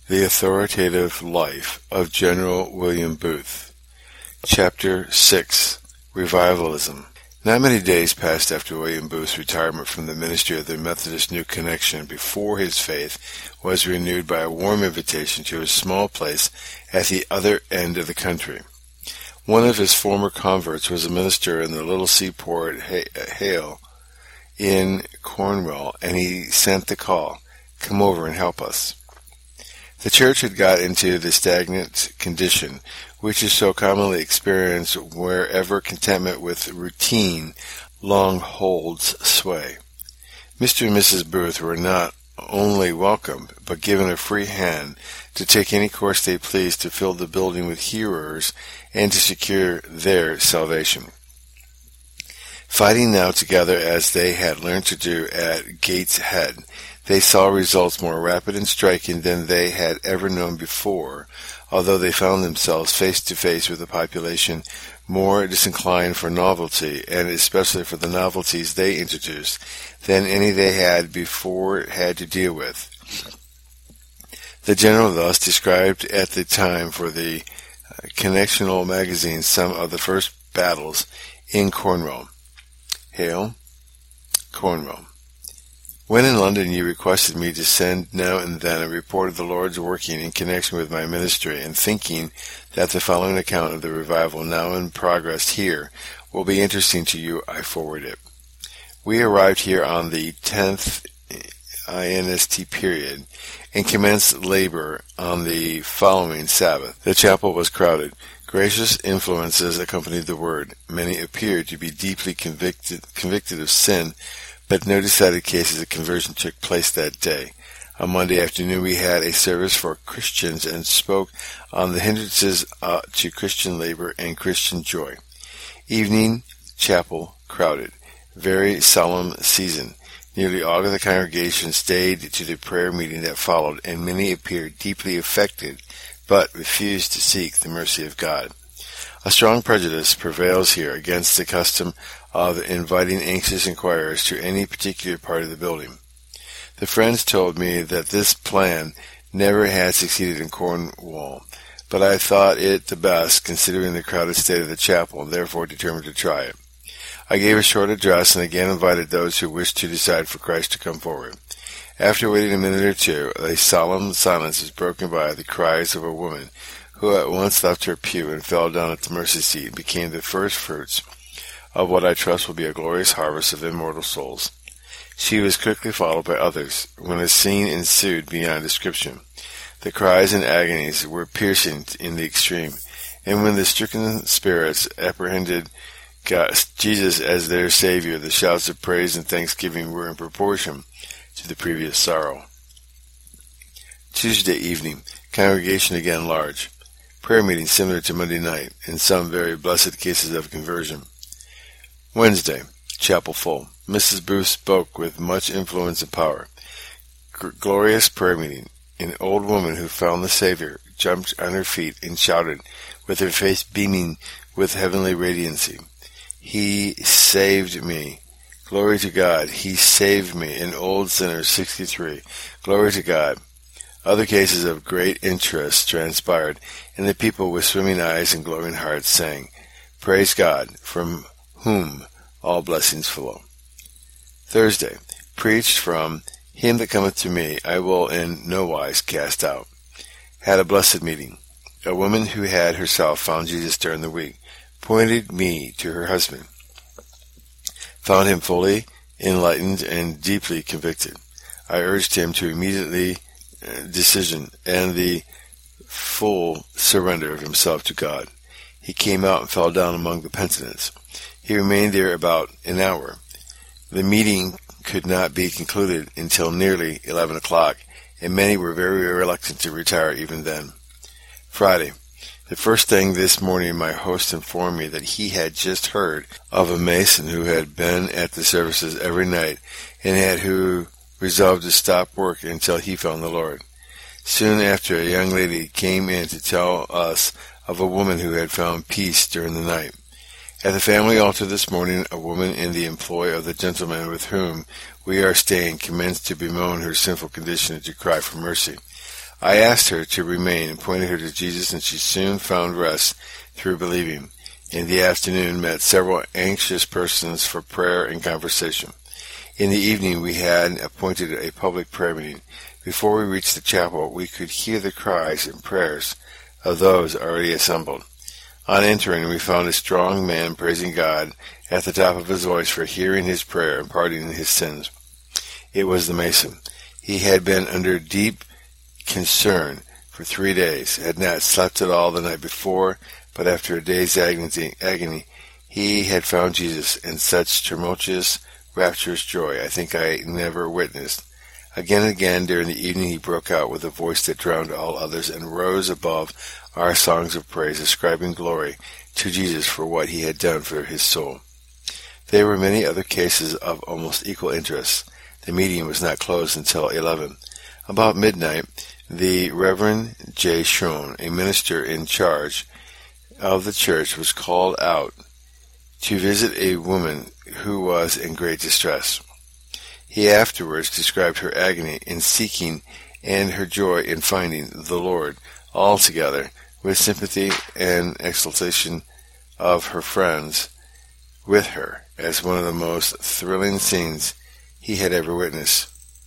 The Authoritative Life of General William Booth. Chapter 6. Revivalism. Not many days passed after William Booth's retirement from the ministry of the Methodist New Connection before his faith was renewed by a warm invitation to his small place at the other end of the country. One of his former converts was a minister in the little seaport Hale in Cornwall, and he sent the call, "Come over and help us." The church had got into the stagnant condition which is so commonly experienced wherever contentment with routine long holds sway. Mr. and Mrs. Booth were not only welcomed, but given a free hand to take any course they pleased to fill the building with hearers and to secure their salvation. Fighting now together as they had learned to do at Gateshead, they saw results more rapid and striking than they had ever known before, although they found themselves face to face with a population more disinclined for novelty, and especially for the novelties they introduced, than any they had before had to deal with. The general thus described at the time for the Connectional magazine some of the first battles in Cornwall. Hale, Cornwall. When in London you requested me to send now and then a report of the Lord's working in connection with my ministry, and thinking that the following account of the revival now in progress here will be interesting to you, I forward it. We arrived here on the 10th INST period, and commenced labor on the following Sabbath. The chapel was crowded. Gracious influences accompanied the word. Many appeared to be deeply convicted of sin, but no decided cases of conversion took place that day. On Monday afternoon we had a service for Christians and spoke on the hindrances to Christian labor and Christian joy. Evening, chapel, crowded. Very solemn season. Nearly all of the congregation stayed to the prayer meeting that followed, and many appeared deeply affected, but refused to seek the mercy of God. A strong prejudice prevails here against the custom of inviting anxious inquirers to any particular part of the building. The friends told me that this plan never had succeeded in Cornwall, but I thought it the best considering the crowded state of the chapel, and therefore determined to try it. I gave a short address and again invited those who wished to decide for Christ to come forward. After waiting a minute or two, a solemn silence was broken by the cries of a woman who at once left her pew and fell down at the mercy seat and became the first fruits of what I trust will be a glorious harvest of immortal souls. She was quickly followed by others, when a scene ensued beyond description. The cries and agonies were piercing in the extreme, and when the stricken spirits apprehended Jesus as their Savior, the shouts of praise and thanksgiving were in proportion to the previous sorrow. Tuesday evening, congregation again large. Prayer meeting similar to Monday night, and some very blessed cases of conversion. Wednesday, chapel full. Mrs. Booth spoke with much influence and power. Glorious prayer meeting. An old woman who found the Savior jumped on her feet and shouted, with her face beaming with heavenly radiancy, "He saved me. Glory to God. He saved me, an old sinner, 63. Glory to God." Other cases of great interest transpired, and the people with swimming eyes and glowing hearts sang, "Praise God, from whom all blessings flow." Thursday, preached from "Him that cometh to me, I will in no wise cast out." Had a blessed meeting. A woman who had herself found Jesus during the week pointed me to her husband. Found him fully enlightened and deeply convicted. I urged him to immediately decision and the full surrender of himself to God. He came out and fell down among the penitents. He remained there about an hour. The meeting could not be concluded until nearly 11 o'clock, and many were very reluctant to retire even then. Friday. The first thing this morning my host informed me that he had just heard of a Mason who had been at the services every night and who resolved to stop work until he found the Lord. Soon after, a young lady came in to tell us of a woman who had found peace during the night. At the family altar this morning, a woman in the employ of the gentleman with whom we are staying commenced to bemoan her sinful condition and to cry for mercy. I asked her to remain and pointed her to Jesus, and she soon found rest through believing. In the afternoon, met several anxious persons for prayer and conversation. In the evening, we had appointed a public prayer meeting. Before we reached the chapel, we could hear the cries and prayers of those already assembled. On entering, we found a strong man praising God at the top of his voice for hearing his prayer and pardoning his sins. It was the Mason. He had been under deep concern for 3 days, had not slept at all the night before, but after a day's agony, he had found Jesus in such tumultuous, rapturous joy I think I never witnessed. Again and again during the evening he broke out with a voice that drowned all others and rose above our songs of praise, ascribing glory to Jesus for what he had done for his soul. There were many other cases of almost equal interest. The meeting was not closed until 11. About midnight, the Reverend J. Schoen, a minister in charge of the church, was called out to visit a woman who was in great distress. He afterwards described her agony in seeking and her joy in finding the Lord, all together with sympathy and exultation of her friends with her, as one of the most thrilling scenes he had ever witnessed.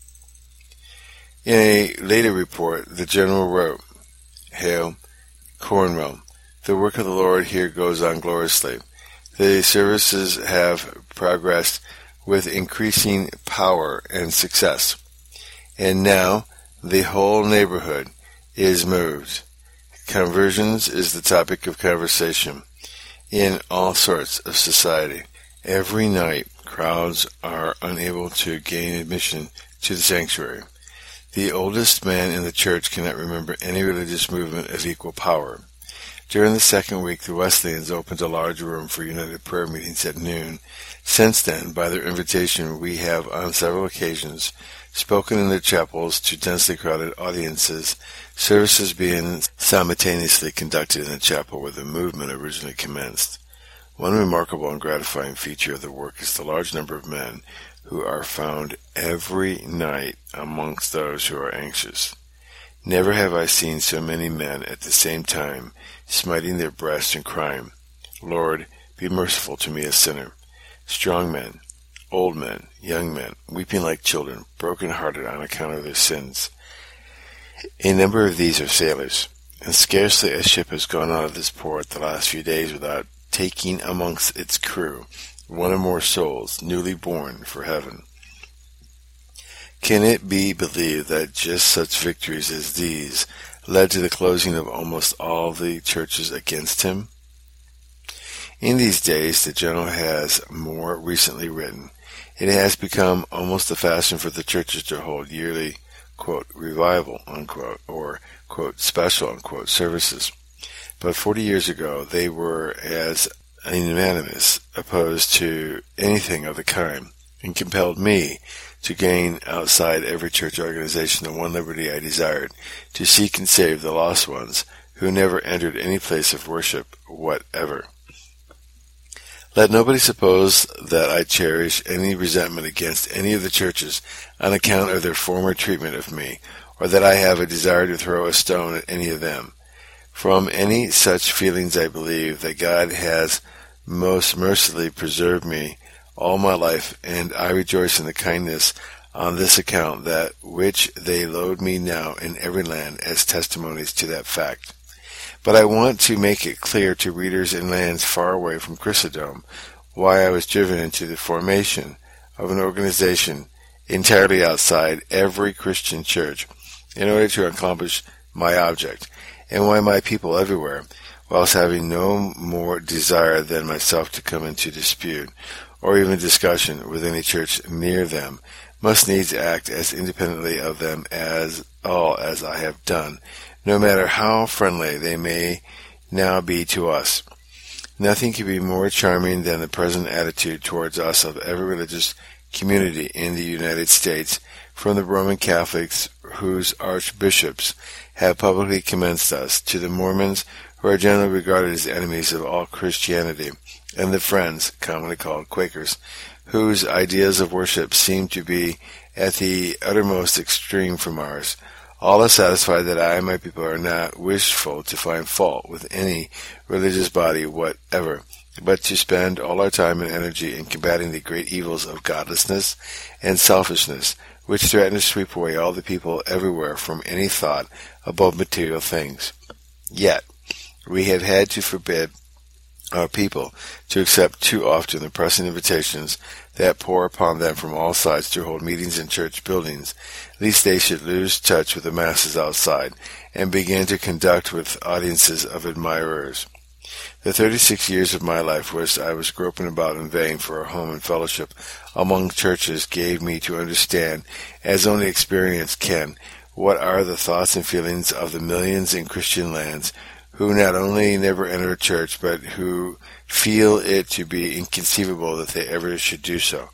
In a later report, the general wrote, "Hail, Cornwall, the work of the Lord here goes on gloriously. The services have progressed with increasing power and success, and now the whole neighborhood is moved. Conversions is the topic of conversation in all sorts of society. Every night, crowds are unable to gain admission to the sanctuary. The oldest man in the church cannot remember any religious movement of equal power. During the second week, the Wesleyans opened a large room for united prayer meetings at noon. Since then, by their invitation, we have on several occasions spoken in their chapels to densely crowded audiences, services being simultaneously conducted in the chapel where the movement originally commenced. One remarkable and gratifying feature of the work is the large number of men who are found every night amongst those who are anxious. Never have I seen so many men at the same time smiting their breasts and crying, 'Lord, be merciful to me a sinner.' Strong men, old men, young men, weeping like children, broken-hearted on account of their sins. A number of these are sailors, and scarcely a ship has gone out of this port the last few days without taking amongst its crew one or more souls newly born for heaven. Can it be believed that just such victories as these led to the closing of almost all the churches against him? In these days, the General has more recently written, it has become almost the fashion for the churches to hold yearly, quote, revival, unquote, or, quote, special, unquote, services. But 40 years ago, they were as unanimous opposed to anything of the kind, and compelled me to gain outside every church organization the one liberty I desired, to seek and save the lost ones who never entered any place of worship whatever. Let nobody suppose that I cherish any resentment against any of the churches on account of their former treatment of me, or that I have a desire to throw a stone at any of them. From any such feelings I believe that God has most mercifully preserved me all my life, and I rejoice in the kindness on this account that which they load me now in every land as testimonies to that fact. But I want to make it clear to readers in lands far away from Christendom why I was driven into the formation of an organization entirely outside every Christian church in order to accomplish my object, and why my people everywhere, whilst having no more desire than myself to come into dispute or even discussion with any church near them, must needs act as independently of them as I have done, no matter how friendly they may now be to us. Nothing can be more charming than the present attitude towards us of every religious community in the United States, from the Roman Catholics, whose archbishops have publicly commended us, to the Mormons, who are generally regarded as enemies of all Christianity, and the Friends, commonly called Quakers, whose ideas of worship seem to be at the uttermost extreme from ours. All are satisfied that I and my people are not wishful to find fault with any religious body whatever, but to spend all our time and energy in combating the great evils of godlessness and selfishness, which threaten to sweep away all the people everywhere from any thought above material things. Yet, we have had to forbid our people to accept too often the pressing invitations that pour upon them from all sides to hold meetings in church buildings, lest they should lose touch with the masses outside and begin to conduct with audiences of admirers. The 36 years of my life which I was groping about in vain for a home and fellowship among churches gave me to understand, as only experience can, what are the thoughts and feelings of the millions in Christian lands who not only never enter a church, but who feel it to be inconceivable that they ever should do so.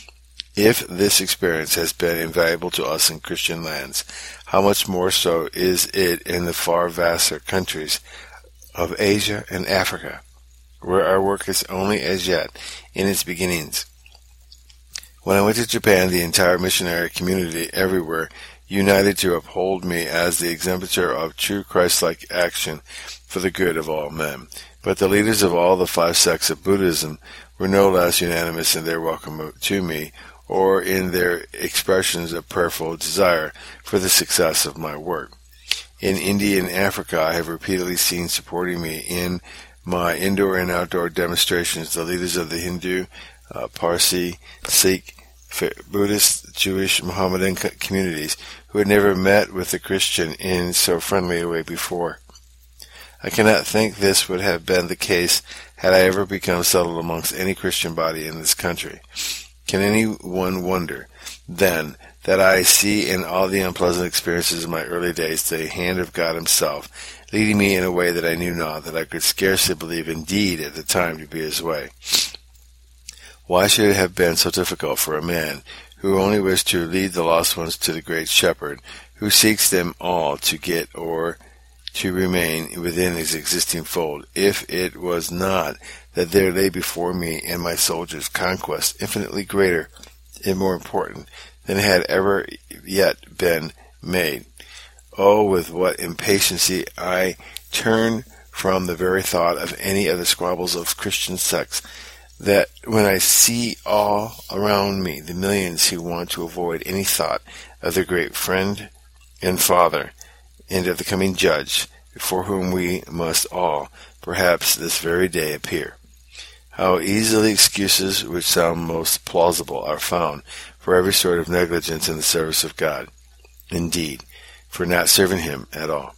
If this experience has been invaluable to us in Christian lands, how much more so is it in the far vaster countries of Asia and Africa, where our work is only as yet in its beginnings. When I went to Japan, the entire missionary community everywhere united to uphold me as the exemplar of true Christ-like action for the good of all men. But the leaders of all the 5 sects of Buddhism were no less unanimous in their welcome to me, or in their expressions of prayerful desire for the success of my work. In India and Africa, I have repeatedly seen supporting me in my indoor and outdoor demonstrations the leaders of the Hindu, Parsi, Sikh, Buddhist, Jewish, Mohammedan communities who had never met with the Christian in so friendly a way before. I cannot think this would have been the case had I ever become settled amongst any Christian body in this country. Can anyone wonder, then, that I see in all the unpleasant experiences of my early days the hand of God himself, leading me in a way that I knew not, that I could scarcely believe indeed at the time to be his way? Why should it have been so difficult for a man who only wished to lead the lost ones to the great shepherd, who seeks them all to get or to remain within his existing fold, if it was not that there lay before me and my soldiers conquest infinitely greater and more important than had ever yet been made? Oh, with what impatience I turn from the very thought of any of the squabbles of Christian sects, that when I see all around me the millions who want to avoid any thought of their great friend and Father, and of the coming Judge, before whom we must all, perhaps this very day, appear. How easily excuses which sound most plausible are found for every sort of negligence in the service of God, indeed, for not serving him at all.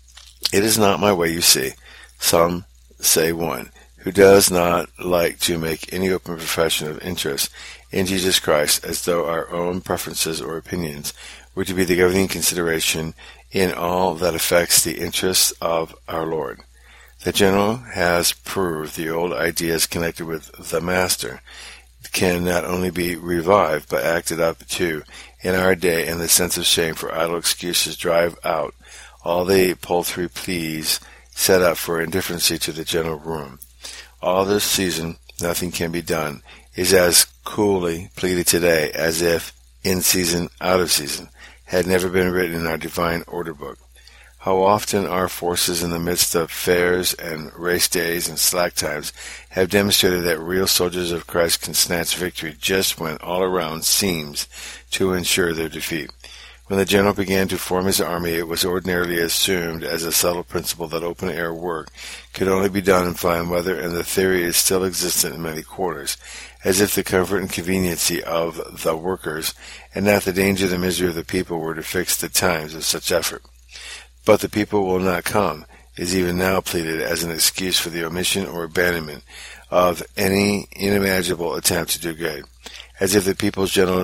It is not my way, you see. Some say one who does not like to make any open profession of interest in Jesus Christ, as though our own preferences or opinions were to be the governing consideration in all that affects the interests of our Lord. The General has proved the old ideas connected with the Master can not only be revived, but acted up too in our day, and the sense of shame for idle excuses drive out all the paltry pleas set up for indifferency to the general room. All this season, nothing can be done, is as coolly pleaded today as if, in season, out of season, had never been written in our divine order book. How often our forces in the midst of fairs and race days and slack times have demonstrated that real soldiers of Christ can snatch victory just when all around seems to ensure their defeat. When the general began to form his army, it was ordinarily assumed as a settled principle that open-air work could only be done in fine weather, and the theory is still existent in many quarters, as if the comfort and conveniency of the workers, and not the danger and the misery of the people, were to fix the times of such effort. But the people will not come is even now pleaded as an excuse for the omission or abandonment of any unimaginable attempt to do good, as if the people's general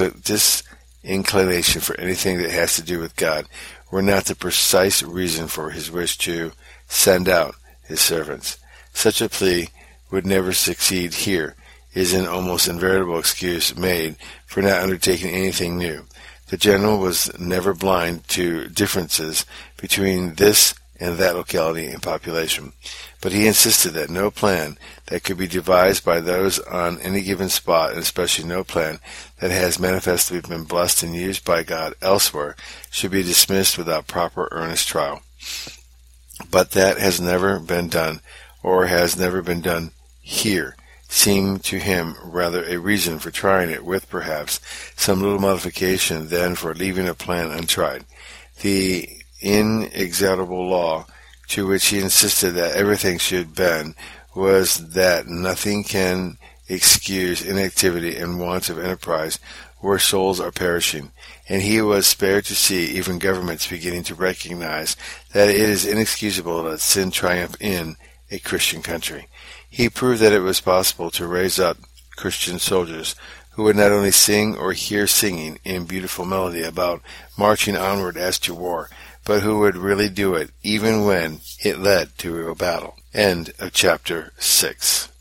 disinclination for anything that has to do with God were not the precise reason for his wish to send out his servants. Such a plea would never succeed here, is an almost invariable excuse made for not undertaking anything new. The general was never blind to differences between this in that locality and population. But he insisted that no plan that could be devised by those on any given spot, and especially no plan that has manifestly been blessed and used by God elsewhere, should be dismissed without proper earnest trial. But that has never been done, or has never been done here, seemed to him rather a reason for trying it with perhaps some little modification than for leaving a plan untried. The inexorable law to which he insisted that everything should bend was that nothing can excuse inactivity and want of enterprise where souls are perishing, and he was spared to see even governments beginning to recognize that it is inexcusable that sin triumph in a Christian country. He proved that it was possible to raise up Christian soldiers who would not only sing or hear singing in beautiful melody about marching onward as to war, but who would really do it even when it led to a battle. End of chapter 6.